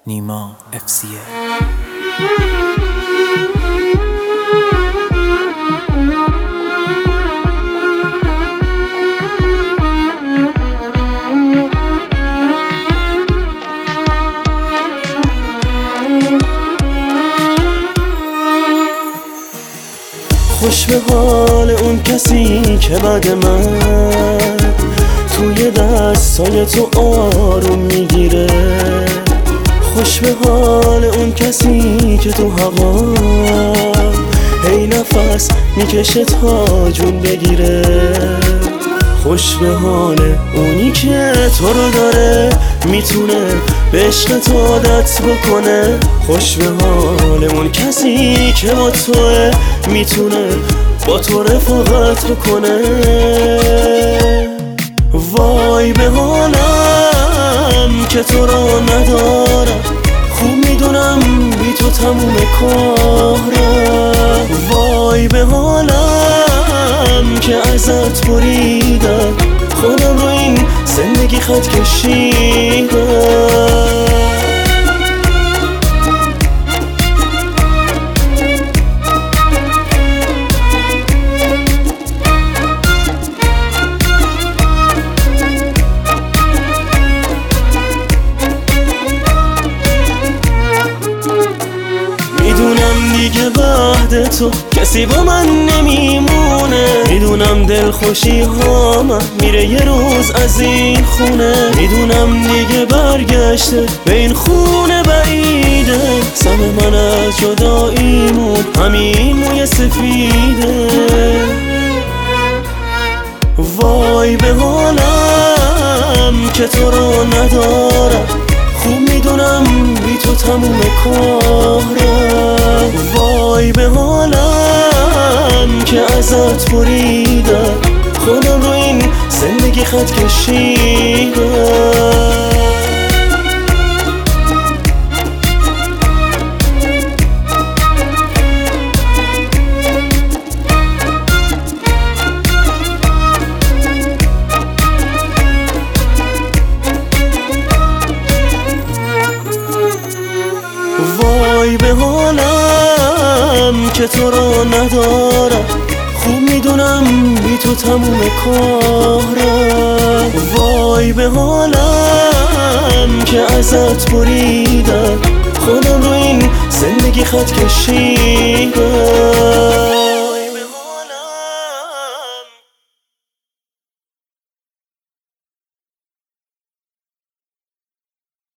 نیما FCA. خوش به حال اون کسی که بعد من توی دستای تو آروم میگیره. خوش به حال اون کسی که تو هوا هی نفس میکشه تا جون بگیره. خوش به حال اونی که تو رو داره، میتونه به عشق تو عادت بکنه. خوش به حال اون کسی که با توه، میتونه با تو رفاقت بکنه. وای به حالم که تو رو ندارم، خوب میدونم بی تو تموم کارم. وای به حالم که ازت بریدم، خودم رو این زندگی خط کشیدم. میدونم دیگه بعد تو کسی با من نمیمونه، میدونم دلخوشی ها من میره یه روز از این خونه. میدونم دیگه برگشته به این خونه بعیده، سم من از جداییمون همین موی سفیده. وای به حالم که تو رو ندارم، خوب میدونم بی تو تموم کارم. وای به حالم که ازت بریدم، خودم رو این زندگی خط کشیدم. وای به حالم که تو رو ندارم، خوب میدونم بی تو تموم کارم. وای به حالم که ازت بریدم، خودم رو این زندگی خط کشیدم.